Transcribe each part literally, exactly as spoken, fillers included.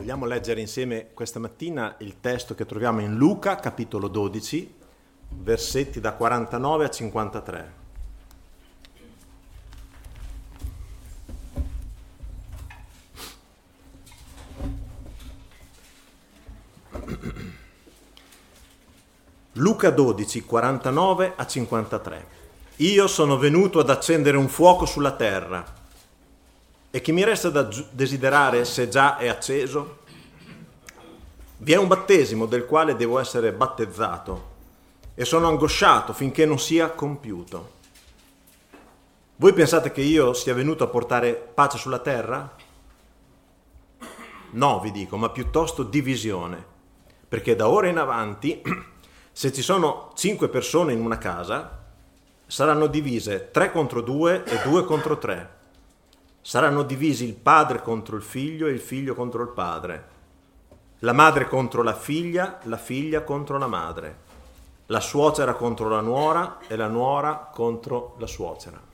Vogliamo leggere insieme questa mattina il testo che troviamo in Luca, capitolo dodici, versetti da quarantanove a cinquantatré. Luca dodici, quarantanove a cinquantatré. Io sono venuto ad accendere un fuoco sulla terra, e che mi resta da desiderare se già è acceso? Vi è un battesimo del quale devo essere battezzato, e sono angosciato finché non sia compiuto. Voi pensate che io sia venuto a portare pace sulla terra? No, vi dico, ma piuttosto divisione, perché da ora in avanti, se ci sono cinque persone in una casa, saranno divise tre contro due e due contro tre. Saranno divisi il padre contro il figlio e il figlio contro il padre, la madre contro la figlia, la figlia contro la madre, la suocera contro la nuora e la nuora contro la suocera.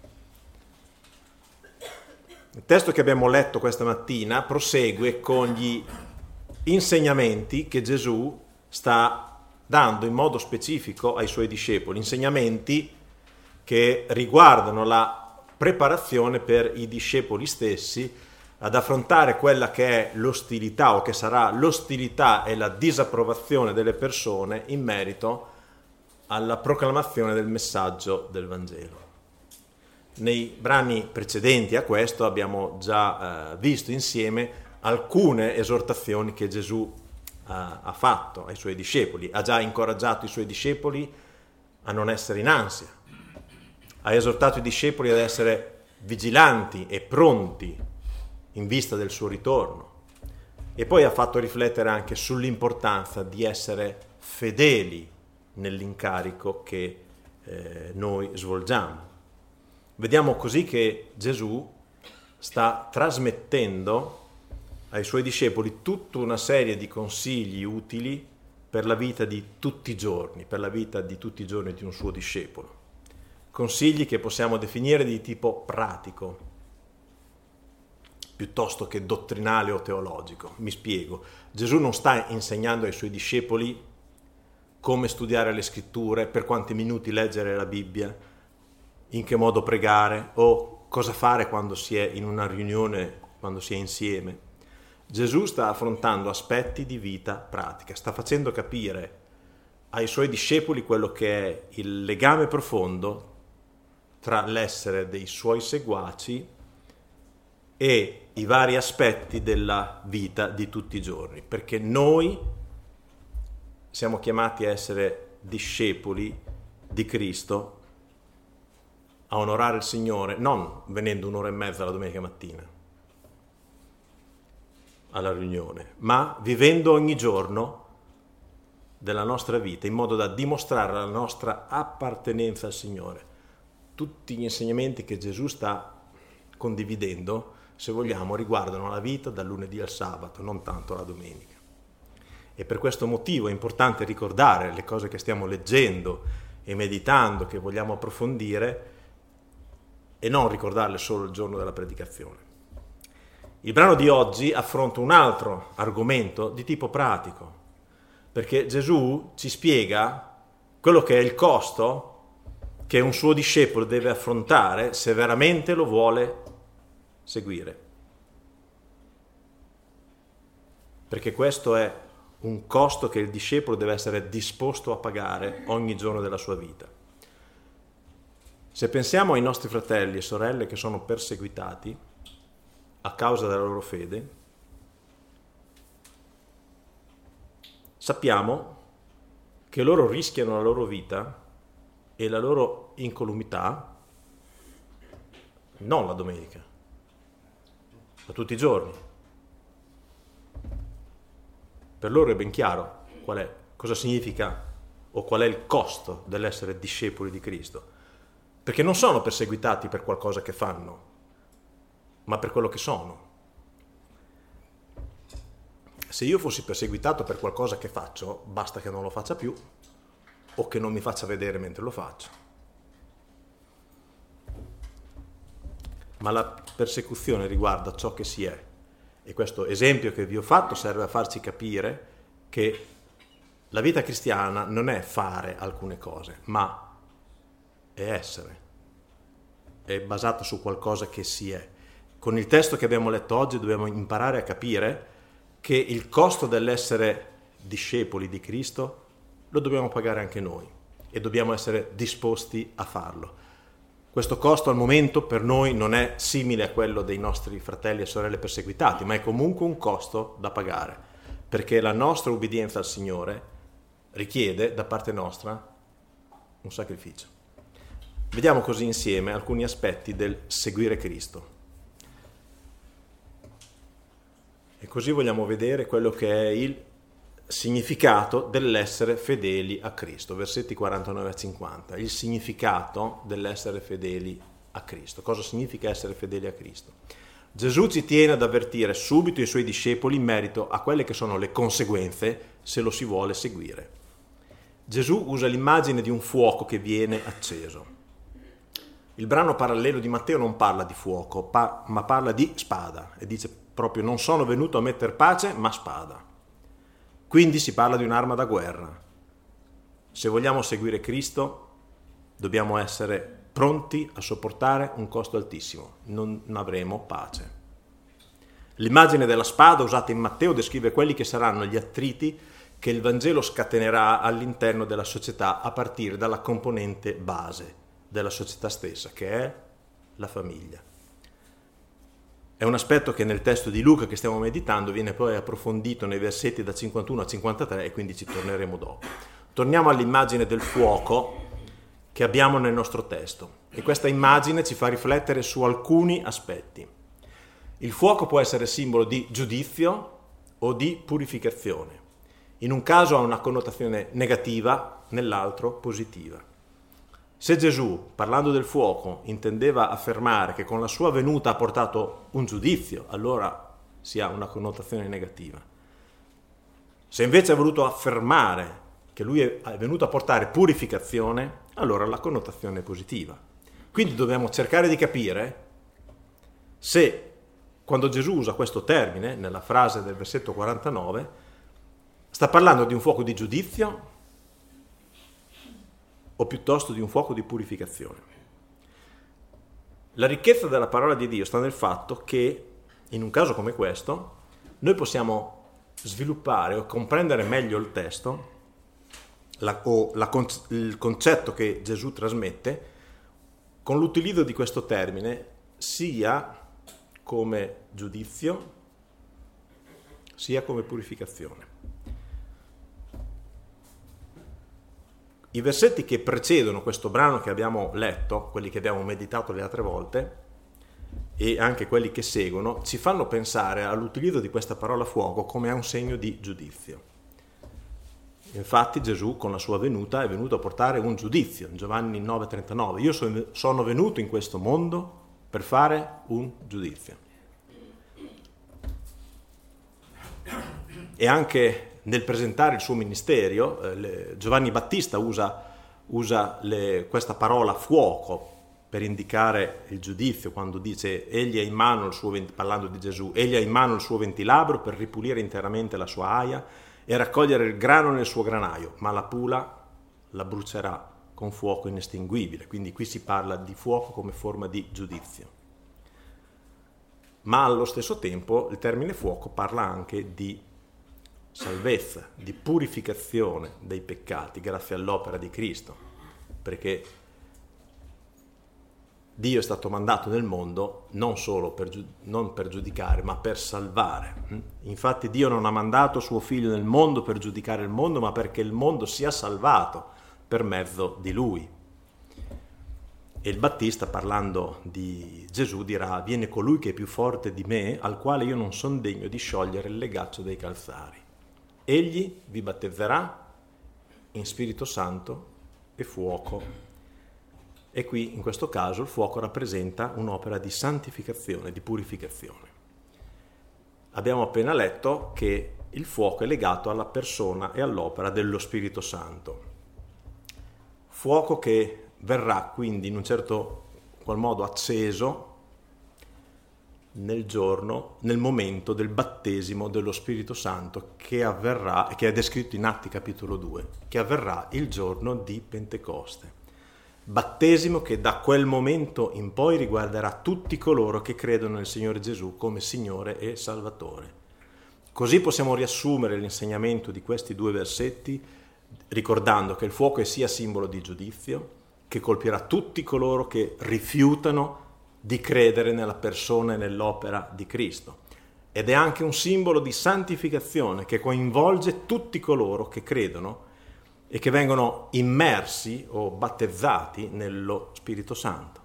Il testo che abbiamo letto questa mattina prosegue con gli insegnamenti che Gesù sta dando in modo specifico ai suoi discepoli, insegnamenti che riguardano la preparazione per i discepoli stessi ad affrontare quella che è l'ostilità o che sarà l'ostilità e la disapprovazione delle persone in merito alla proclamazione del messaggio del Vangelo. Nei brani precedenti a questo abbiamo già eh, visto insieme alcune esortazioni che Gesù eh, ha fatto ai suoi discepoli, ha già incoraggiato i suoi discepoli a non essere in ansia. Ha esortato i discepoli ad essere vigilanti e pronti in vista del suo ritorno, e poi ha fatto riflettere anche sull'importanza di essere fedeli nell'incarico che eh, noi svolgiamo. Vediamo così che Gesù sta trasmettendo ai suoi discepoli tutta una serie di consigli utili per la vita di tutti i giorni, per la vita di tutti i giorni di un suo discepolo. Consigli che possiamo definire di tipo pratico, piuttosto che dottrinale o teologico. Mi spiego. Gesù non sta insegnando ai suoi discepoli come studiare le scritture, per quanti minuti leggere la Bibbia, in che modo pregare o cosa fare quando si è in una riunione, quando si è insieme. Gesù sta affrontando aspetti di vita pratica, sta facendo capire ai suoi discepoli quello che è il legame profondo tra l'essere dei suoi seguaci e i vari aspetti della vita di tutti i giorni, perché noi siamo chiamati a essere discepoli di Cristo, a onorare il Signore, non venendo un'ora e mezza la domenica mattina alla riunione, ma vivendo ogni giorno della nostra vita in modo da dimostrare la nostra appartenenza al Signore. Tutti gli insegnamenti che Gesù sta condividendo, se vogliamo, riguardano la vita dal lunedì al sabato, non tanto la domenica. E per questo motivo è importante ricordare le cose che stiamo leggendo e meditando, che vogliamo approfondire, e non ricordarle solo il giorno della predicazione. Il brano di oggi affronta un altro argomento di tipo pratico, perché Gesù ci spiega quello che è il costo che un suo discepolo deve affrontare se veramente lo vuole seguire. Perché questo è un costo che il discepolo deve essere disposto a pagare ogni giorno della sua vita. Se pensiamo ai nostri fratelli e sorelle che sono perseguitati a causa della loro fede, sappiamo che loro rischiano la loro vita e la loro incolumità non la domenica, ma tutti i giorni. Per loro è ben chiaro qual è, cosa significa o qual è il costo dell'essere discepoli di Cristo, perché non sono perseguitati per qualcosa che fanno, ma per quello che sono. Se io fossi perseguitato per qualcosa che faccio, basta che non lo faccia più o che non mi faccia vedere mentre lo faccio. Ma la persecuzione riguarda ciò che si è E questo esempio che vi ho fatto serve a farci capire che la vita cristiana non è fare alcune cose, ma è essere. È basata su qualcosa che si è. Con il testo che abbiamo letto oggi dobbiamo imparare a capire che il costo dell'essere discepoli di Cristo lo dobbiamo pagare anche noi e dobbiamo essere disposti a farlo. Questo costo al momento per noi non è simile a quello dei nostri fratelli e sorelle perseguitati, ma è comunque un costo da pagare, perché la nostra ubbidienza al Signore richiede da parte nostra un sacrificio. Vediamo così insieme alcuni aspetti del seguire Cristo. E così vogliamo vedere quello che è il significato dell'essere fedeli a Cristo. Versetti quarantanove a cinquanta. Il significato dell'essere fedeli a Cristo. Cosa significa essere fedeli a Cristo? Gesù ci tiene ad avvertire subito i suoi discepoli in merito a quelle che sono le conseguenze se lo si vuole seguire. Gesù usa l'immagine di un fuoco che viene acceso. Il brano parallelo di Matteo non parla di fuoco, pa- ma parla di spada e dice proprio non sono venuto a mettere pace, ma spada. Quindi si parla di un'arma da guerra. Se vogliamo seguire Cristo, dobbiamo essere pronti a sopportare un costo altissimo. Non avremo pace. L'immagine della spada usata in Matteo descrive quelli che saranno gli attriti che il Vangelo scatenerà all'interno della società a partire dalla componente base della società stessa, che è la famiglia. È un aspetto che nel testo di Luca che stiamo meditando viene poi approfondito nei versetti da cinquantuno a cinquantatré e quindi ci torneremo dopo. Torniamo all'immagine del fuoco che abbiamo nel nostro testo e questa immagine ci fa riflettere su alcuni aspetti. Il fuoco può essere simbolo di giudizio o di purificazione. In un caso ha una connotazione negativa, nell'altro positiva. Se Gesù, parlando del fuoco, intendeva affermare che con la sua venuta ha portato un giudizio, allora si ha una connotazione negativa. Se invece ha voluto affermare che lui è venuto a portare purificazione, allora la connotazione è positiva. Quindi dobbiamo cercare di capire se, quando Gesù usa questo termine, nella frase del versetto quarantanove, sta parlando di un fuoco di giudizio o piuttosto di un fuoco di purificazione. La ricchezza della parola di Dio sta nel fatto che, in un caso come questo, noi possiamo sviluppare o comprendere meglio il testo la, o la, il concetto che Gesù trasmette con l'utilizzo di questo termine sia come giudizio sia come purificazione. I versetti che precedono questo brano che abbiamo letto, quelli che abbiamo meditato le altre volte, e anche quelli che seguono, ci fanno pensare all'utilizzo di questa parola fuoco come a un segno di giudizio. Infatti Gesù con la sua venuta è venuto a portare un giudizio. In Giovanni nove trentanove, io sono venuto in questo mondo per fare un giudizio. E anche nel presentare il suo ministero, eh, Giovanni Battista usa, usa le, questa parola fuoco per indicare il giudizio, quando dice egli ha in mano il suo, parlando di Gesù, egli ha in mano il suo ventilabro per ripulire interamente la sua aia e raccogliere il grano nel suo granaio, ma la pula la brucerà con fuoco inestinguibile. Quindi qui si parla di fuoco come forma di giudizio. Ma allo stesso tempo il termine fuoco parla anche di salvezza, di purificazione dei peccati grazie all'opera di Cristo, perché Dio è stato mandato nel mondo non solo per, non per giudicare, ma per salvare. Infatti Dio non ha mandato suo figlio nel mondo per giudicare il mondo, ma perché il mondo sia salvato per mezzo di lui. E il Battista, parlando di Gesù, dirà: viene colui che è più forte di me, al quale io non sono degno di sciogliere il legaccio dei calzari. Egli vi battezzerà in Spirito Santo e fuoco. E qui, in questo caso, il fuoco rappresenta un'opera di santificazione, di purificazione. Abbiamo appena letto che il fuoco è legato alla persona e all'opera dello Spirito Santo. Fuoco che verrà quindi in un certo qual modo acceso nel giorno, nel momento del battesimo dello Spirito Santo che avverrà, che è descritto in Atti capitolo due, che avverrà il giorno di Pentecoste. Battesimo che da quel momento in poi riguarderà tutti coloro che credono nel Signore Gesù come Signore e Salvatore. Così possiamo riassumere l'insegnamento di questi due versetti ricordando che il fuoco è sia simbolo di giudizio, che colpirà tutti coloro che rifiutano di credere nella persona e nell'opera di Cristo. Ed è anche un simbolo di santificazione che coinvolge tutti coloro che credono e che vengono immersi o battezzati nello Spirito Santo.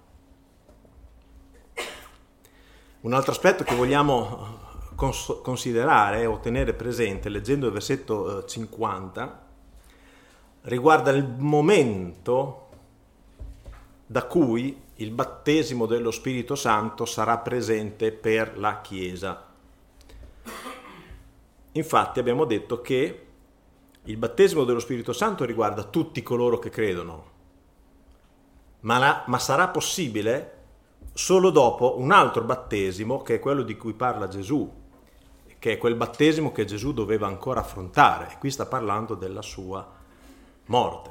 Un altro aspetto che vogliamo cons- considerare o tenere presente leggendo il versetto cinquanta riguarda il momento da cui il battesimo dello Spirito Santo sarà presente per la Chiesa. Infatti abbiamo detto che il battesimo dello Spirito Santo riguarda tutti coloro che credono, ma, la, ma sarà possibile solo dopo un altro battesimo, che è quello di cui parla Gesù, che è quel battesimo che Gesù doveva ancora affrontare. E qui sta parlando della sua morte.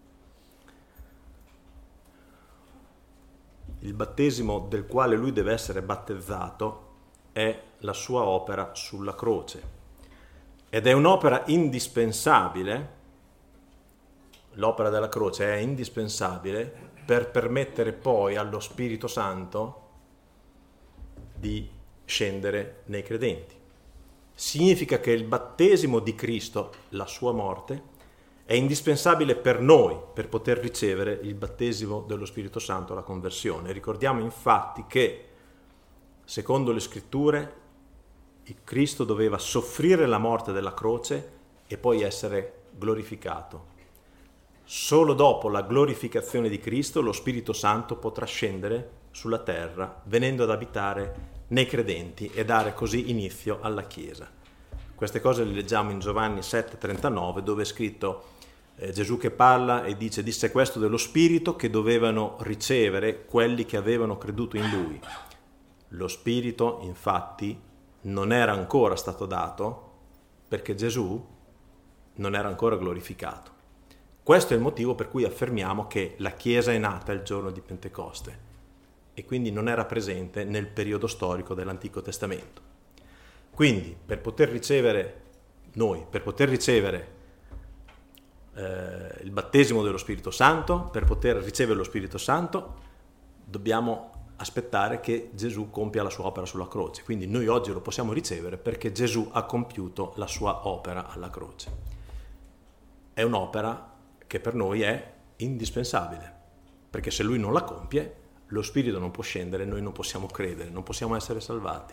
Il battesimo del quale lui deve essere battezzato è la sua opera sulla croce. Ed è un'opera indispensabile, l'opera della croce è indispensabile per permettere poi allo Spirito Santo di scendere nei credenti. Significa che il battesimo di Cristo, la sua morte, è indispensabile per noi per poter ricevere il battesimo dello Spirito Santo, la conversione. Ricordiamo infatti che, secondo le Scritture, il Cristo doveva soffrire la morte della croce e poi essere glorificato. Solo dopo la glorificazione di Cristo lo Spirito Santo potrà scendere sulla terra, venendo ad abitare nei credenti e dare così inizio alla Chiesa. Queste cose le leggiamo in Giovanni sette trentanove, dove è scritto eh, Gesù che parla e dice: disse questo dello Spirito che dovevano ricevere quelli che avevano creduto in Lui. Lo Spirito, infatti, non era ancora stato dato perché Gesù non era ancora glorificato. Questo è il motivo per cui affermiamo che la Chiesa è nata il giorno di Pentecoste e quindi non era presente nel periodo storico dell'Antico Testamento. Quindi per poter ricevere noi, per poter ricevere eh, il battesimo dello Spirito Santo, per poter ricevere lo Spirito Santo, dobbiamo aspettare che Gesù compia la sua opera sulla croce. Quindi noi oggi lo possiamo ricevere perché Gesù ha compiuto la sua opera alla croce. È un'opera che per noi è indispensabile, perché se Lui non la compie, lo Spirito non può scendere, noi non possiamo credere, non possiamo essere salvati.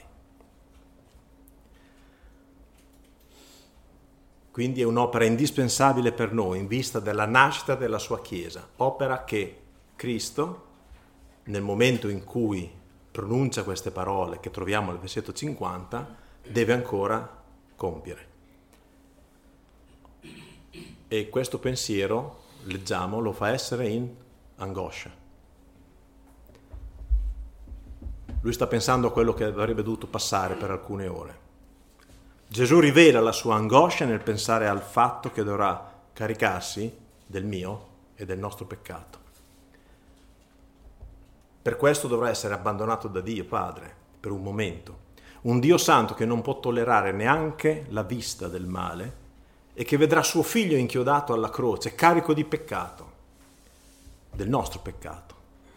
Quindi è un'opera indispensabile per noi in vista della nascita della sua Chiesa, opera che Cristo, nel momento in cui pronuncia queste parole che troviamo al versetto cinquanta, deve ancora compiere. E questo pensiero, leggiamo, lo fa essere in angoscia. Lui sta pensando a quello che avrebbe dovuto passare per alcune ore. Gesù rivela la sua angoscia nel pensare al fatto che dovrà caricarsi del mio e del nostro peccato. Per questo dovrà essere abbandonato da Dio Padre per un momento. Un Dio santo che non può tollerare neanche la vista del male e che vedrà suo figlio inchiodato alla croce, carico di peccato, del nostro peccato,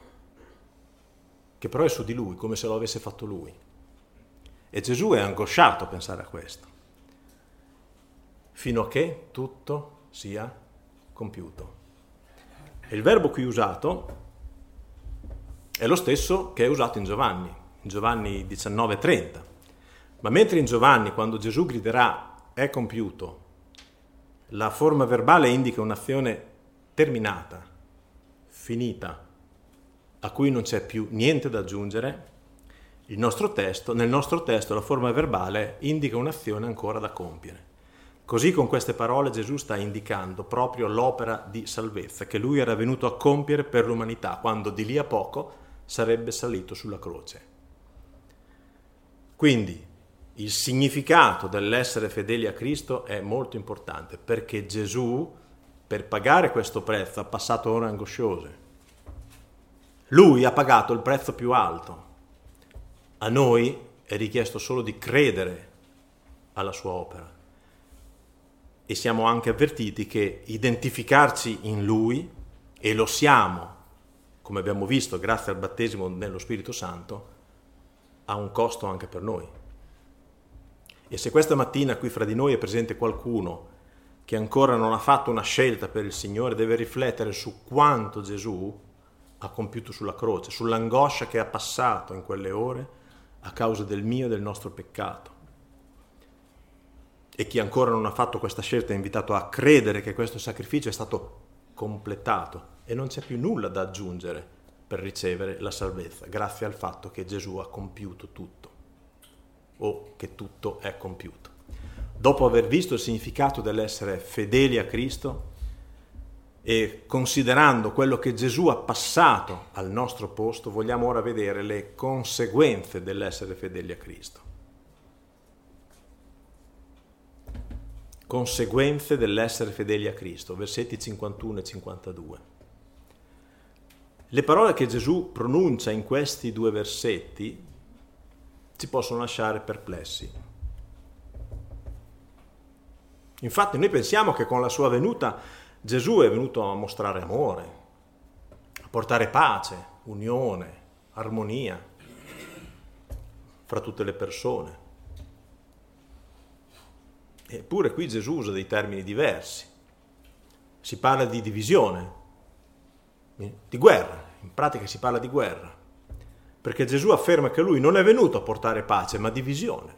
che però è su di lui, come se lo avesse fatto lui. E Gesù è angosciato a pensare a questo, fino a che tutto sia compiuto. E il verbo qui usato è lo stesso che è usato in Giovanni, in Giovanni diciannove trenta. Ma mentre in Giovanni, quando Gesù griderà è compiuto, la forma verbale indica un'azione terminata, finita, a cui non c'è più niente da aggiungere, il nostro testo, nel nostro testo la forma verbale indica un'azione ancora da compiere. Così con queste parole Gesù sta indicando proprio l'opera di salvezza che lui era venuto a compiere per l'umanità, quando di lì a poco sarebbe salito sulla croce. Quindi il significato dell'essere fedeli a Cristo è molto importante, perché Gesù, per pagare questo prezzo, ha passato ore angosciose. Lui ha pagato il prezzo più alto. A noi è richiesto solo di credere alla sua opera. E siamo anche avvertiti che identificarci in Lui, e lo siamo, come abbiamo visto, grazie al battesimo nello Spirito Santo, ha un costo anche per noi. E se questa mattina qui fra di noi è presente qualcuno che ancora non ha fatto una scelta per il Signore, deve riflettere su quanto Gesù ha compiuto sulla croce, sull'angoscia che ha passato in quelle ore a causa del mio e del nostro peccato. E chi ancora non ha fatto questa scelta è invitato a credere che questo sacrificio è stato completato e non c'è più nulla da aggiungere per ricevere la salvezza, grazie al fatto che Gesù ha compiuto tutto, o che tutto è compiuto. Dopo aver visto il significato dell'essere fedeli a Cristo e considerando quello che Gesù ha passato al nostro posto, vogliamo ora vedere le conseguenze dell'essere fedeli a Cristo. Conseguenze dell'essere fedeli a Cristo, versetti cinquantuno e cinquantadue. Le parole che Gesù pronuncia in questi due versetti ci possono lasciare perplessi. Infatti noi pensiamo che con la sua venuta Gesù è venuto a mostrare amore, a portare pace, unione, armonia fra tutte le persone. Eppure qui Gesù usa dei termini diversi. Si parla di divisione, di guerra, in pratica si parla di guerra, perché Gesù afferma che lui non è venuto a portare pace, ma divisione.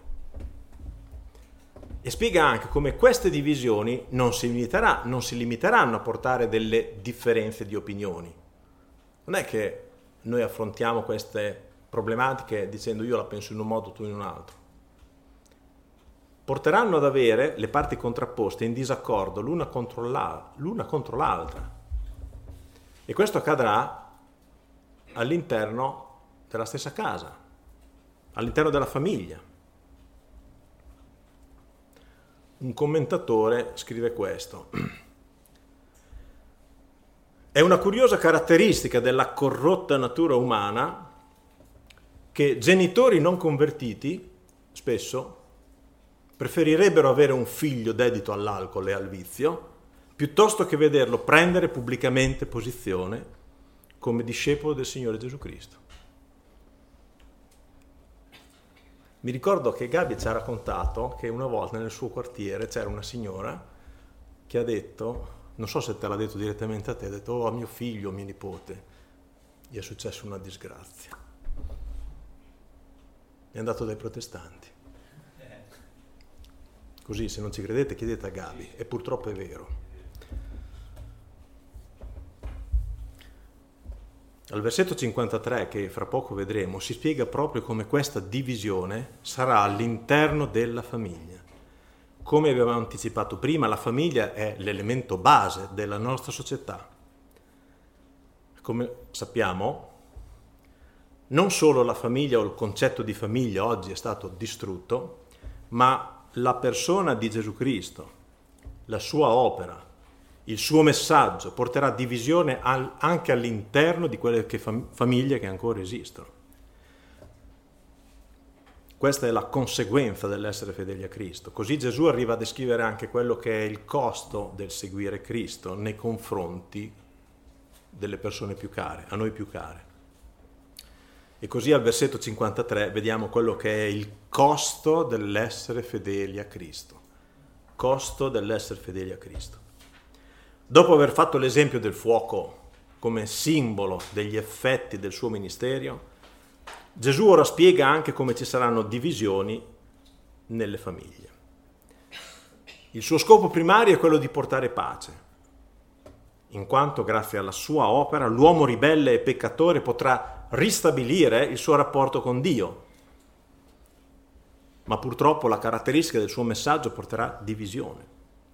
E spiega anche come queste divisioni non si limiterà, non si limiteranno a portare delle differenze di opinioni. Non è che noi affrontiamo queste problematiche dicendo io la penso in un modo, tu in un altro. Porteranno ad avere le parti contrapposte in disaccordo l'una contro l'altra, l'una contro l'altra. E questo accadrà all'interno della stessa casa, all'interno della famiglia. Un commentatore scrive questo: è una curiosa caratteristica della corrotta natura umana che genitori non convertiti spesso preferirebbero avere un figlio dedito all'alcol e al vizio piuttosto che vederlo prendere pubblicamente posizione come discepolo del Signore Gesù Cristo. Mi ricordo che Gabi ci ha raccontato che una volta nel suo quartiere c'era una signora che ha detto, non so se te l'ha detto direttamente a te, ha detto oh a mio figlio, a mio nipote, gli è successa una disgrazia. È andato dai protestanti. Così, se non ci credete, chiedete a Gabi, e purtroppo è vero. Al versetto cinquantatré, che fra poco vedremo, si spiega proprio come questa divisione sarà all'interno della famiglia. Come abbiamo anticipato prima, la famiglia è l'elemento base della nostra società. Come sappiamo, non solo la famiglia o il concetto di famiglia oggi è stato distrutto, ma la persona di Gesù Cristo, la sua opera, il suo messaggio porterà divisione al, anche all'interno di quelle che fam- famiglie che ancora esistono. Questa è la conseguenza dell'essere fedeli a Cristo. Così Gesù arriva a descrivere anche quello che è il costo del seguire Cristo nei confronti delle persone più care, a noi più care. E così al versetto cinquantatré vediamo quello che è il costo dell'essere fedeli a Cristo. Costo dell'essere fedeli a Cristo. Dopo aver fatto l'esempio del fuoco come simbolo degli effetti del suo ministero, Gesù ora spiega anche come ci saranno divisioni nelle famiglie. Il suo scopo primario è quello di portare pace, in quanto grazie alla sua opera l'uomo ribelle e peccatore potrà ristabilire il suo rapporto con Dio. Ma purtroppo la caratteristica del suo messaggio porterà divisione.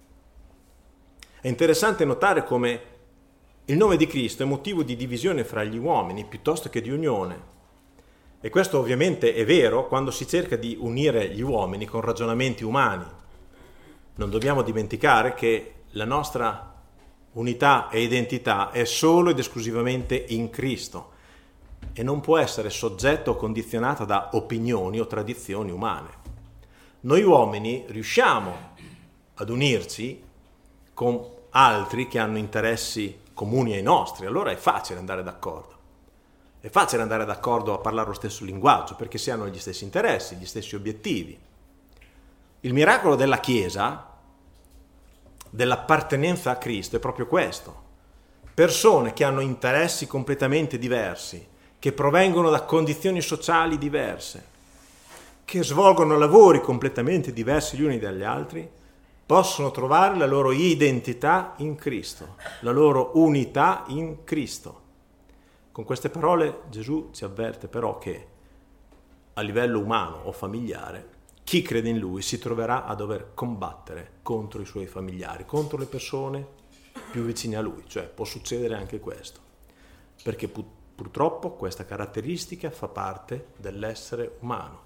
È interessante notare come il nome di Cristo è motivo di divisione fra gli uomini piuttosto che di unione. E questo ovviamente è vero quando si cerca di unire gli uomini con ragionamenti umani. Non dobbiamo dimenticare che la nostra unità e identità è solo ed esclusivamente in Cristo e non può essere soggetta o condizionata da opinioni o tradizioni umane. Noi uomini riusciamo ad unirci con altri che hanno interessi comuni ai nostri, allora è facile andare d'accordo. È facile andare d'accordo a parlare lo stesso linguaggio, perché si hanno gli stessi interessi, gli stessi obiettivi. Il miracolo della Chiesa, dell'appartenenza a Cristo, è proprio questo. Persone che hanno interessi completamente diversi, che provengono da condizioni sociali diverse, che svolgono lavori completamente diversi gli uni dagli altri, possono trovare la loro identità in Cristo, la loro unità in Cristo. Con queste parole Gesù ci avverte però che a livello umano o familiare chi crede in Lui si troverà a dover combattere contro i suoi familiari, contro le persone più vicine a Lui, cioè può succedere anche questo, perché pur- purtroppo questa caratteristica fa parte dell'essere umano,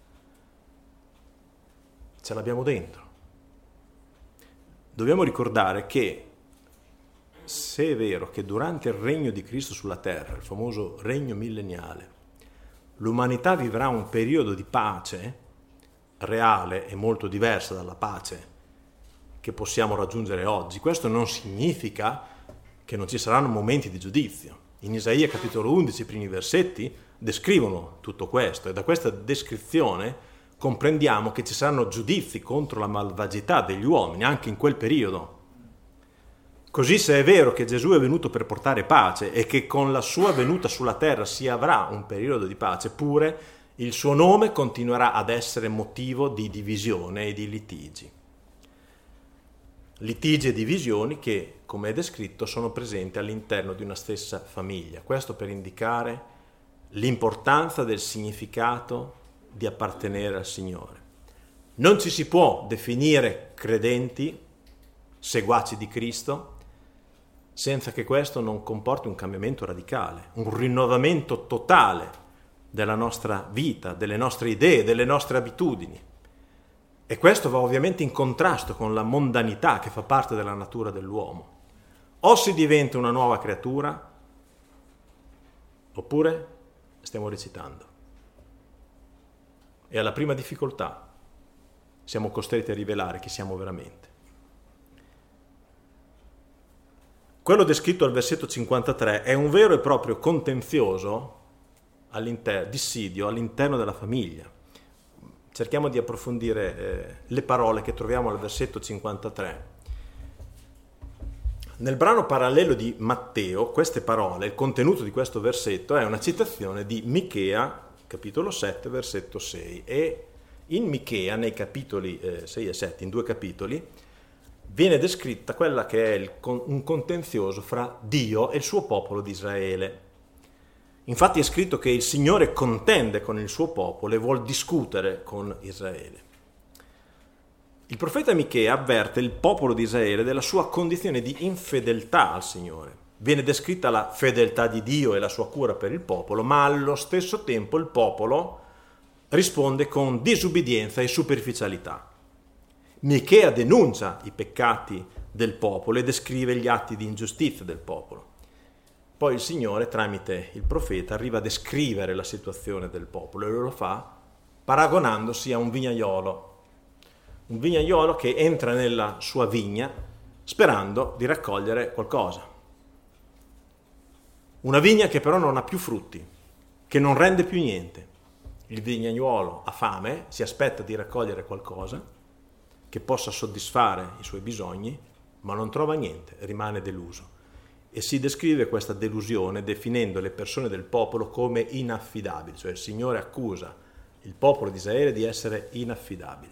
ce l'abbiamo dentro. Dobbiamo ricordare che se è vero che durante il regno di Cristo sulla terra, il famoso regno millenniale, l'umanità vivrà un periodo di pace reale e molto diversa dalla pace che possiamo raggiungere oggi, questo non significa che non ci saranno momenti di giudizio. In Isaia capitolo undici, i primi versetti, descrivono tutto questo e da questa descrizione comprendiamo che ci saranno giudizi contro la malvagità degli uomini anche in quel periodo. Così se è vero che Gesù è venuto per portare pace e che con la sua venuta sulla terra si avrà un periodo di pace, pure il suo nome continuerà ad essere motivo di divisione e di litigi. Litigi e divisioni che, come è descritto, sono presenti all'interno di una stessa famiglia. Questo per indicare l'importanza del significato di appartenere al Signore. Non ci si può definire credenti, seguaci di Cristo, senza che questo non comporti un cambiamento radicale, un rinnovamento totale della nostra vita, delle nostre idee, delle nostre abitudini. E questo va ovviamente in contrasto con la mondanità che fa parte della natura dell'uomo. O si diventa una nuova creatura, oppure stiamo recitando. E alla prima difficoltà siamo costretti a rivelare chi siamo veramente. Quello descritto al versetto cinquantatré è un vero e proprio contenzioso, all'inter- dissidio all'interno della famiglia. Cerchiamo di approfondire eh, le parole che troviamo al versetto cinquantatré. Nel brano parallelo di Matteo, queste parole, il contenuto di questo versetto è una citazione di Michea, capitolo sette, versetto sei. E in Michea, nei capitoli eh, sei e sette, in due capitoli, viene descritta quella che è il, un contenzioso fra Dio e il suo popolo di Israele. Infatti è scritto che il Signore contende con il suo popolo e vuol discutere con Israele. Il profeta Michea avverte il popolo di Israele della sua condizione di infedeltà al Signore. Viene descritta la fedeltà di Dio e la sua cura per il popolo, ma allo stesso tempo il popolo risponde con disubbidienza e superficialità. Michea denuncia i peccati del popolo e descrive gli atti di ingiustizia del popolo. Poi il Signore, tramite il profeta, arriva a descrivere la situazione del popolo e lo fa paragonandosi a un vignaiolo. Un vignaiolo che entra nella sua vigna sperando di raccogliere qualcosa. Una vigna che però non ha più frutti, che non rende più niente. Il vignaiolo ha fame, si aspetta di raccogliere qualcosa che possa soddisfare i suoi bisogni, ma non trova niente, rimane deluso. E si descrive questa delusione definendo le persone del popolo come inaffidabili, cioè il Signore accusa il popolo di Israele di essere inaffidabile.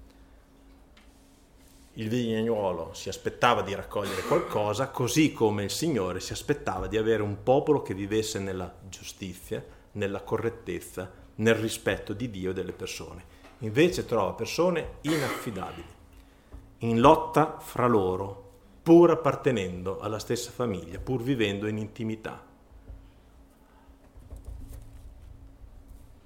Il vignaiolo si aspettava di raccogliere qualcosa, così come il Signore si aspettava di avere un popolo che vivesse nella giustizia, nella correttezza, nel rispetto di Dio e delle persone. Invece trova persone inaffidabili, in lotta fra loro, pur appartenendo alla stessa famiglia, pur vivendo in intimità.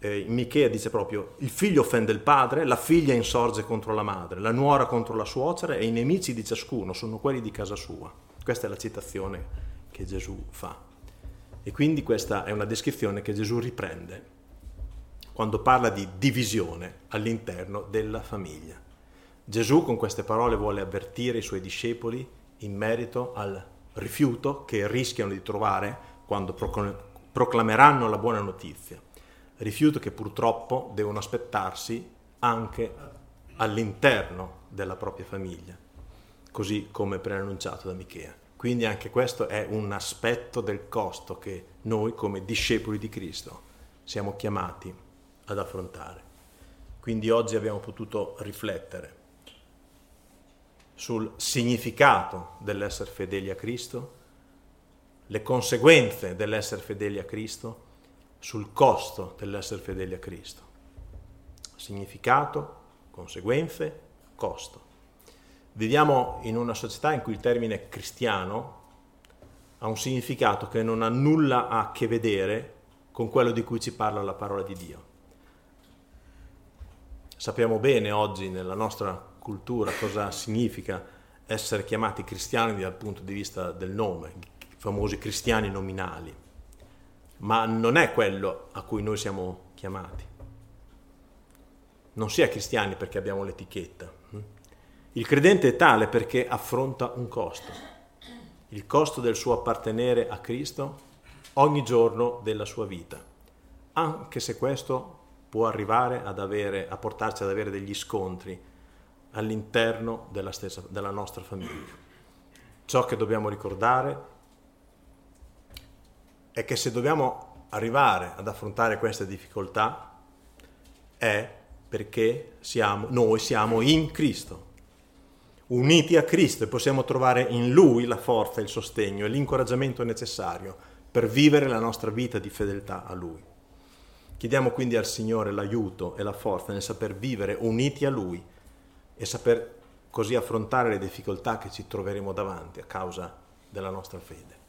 eh, in Michea dice proprio: il figlio offende il padre, la figlia insorge contro la madre, la nuora contro la suocera e i nemici di ciascuno sono quelli di casa sua. Questa è la citazione che Gesù fa. E quindi questa è una descrizione che Gesù riprende quando parla di divisione all'interno della famiglia. Gesù con queste parole vuole avvertire i suoi discepoli in merito al rifiuto che rischiano di trovare quando proclameranno la buona notizia. Rifiuto che purtroppo devono aspettarsi anche all'interno della propria famiglia, così come preannunciato da Michea. Quindi anche questo è un aspetto del costo che noi come discepoli di Cristo siamo chiamati ad affrontare. Quindi oggi abbiamo potuto riflettere sul significato dell'essere fedeli a Cristo, le conseguenze dell'essere fedeli a Cristo, sul costo dell'essere fedeli a Cristo. Significato, conseguenze, costo. Viviamo in una società in cui il termine cristiano ha un significato che non ha nulla a che vedere con quello di cui ci parla la parola di Dio. Sappiamo bene oggi nella nostra cultura cosa significa essere chiamati cristiani dal punto di vista del nome, i famosi cristiani nominali, ma non è quello a cui noi siamo chiamati. Non si è cristiani perché abbiamo l'etichetta. Il credente è tale perché affronta un costo, il costo del suo appartenere a Cristo ogni giorno della sua vita, anche se questo può arrivare ad avere, a portarci ad avere degli scontri all'interno della stessa, della nostra famiglia. Ciò che dobbiamo ricordare è che se dobbiamo arrivare ad affrontare queste difficoltà è perché siamo, noi siamo in Cristo, uniti a Cristo, e possiamo trovare in Lui la forza, il sostegno e l'incoraggiamento necessario per vivere la nostra vita di fedeltà a Lui. Chiediamo quindi al Signore l'aiuto e la forza nel saper vivere uniti a Lui e saper così affrontare le difficoltà che ci troveremo davanti a causa della nostra fede.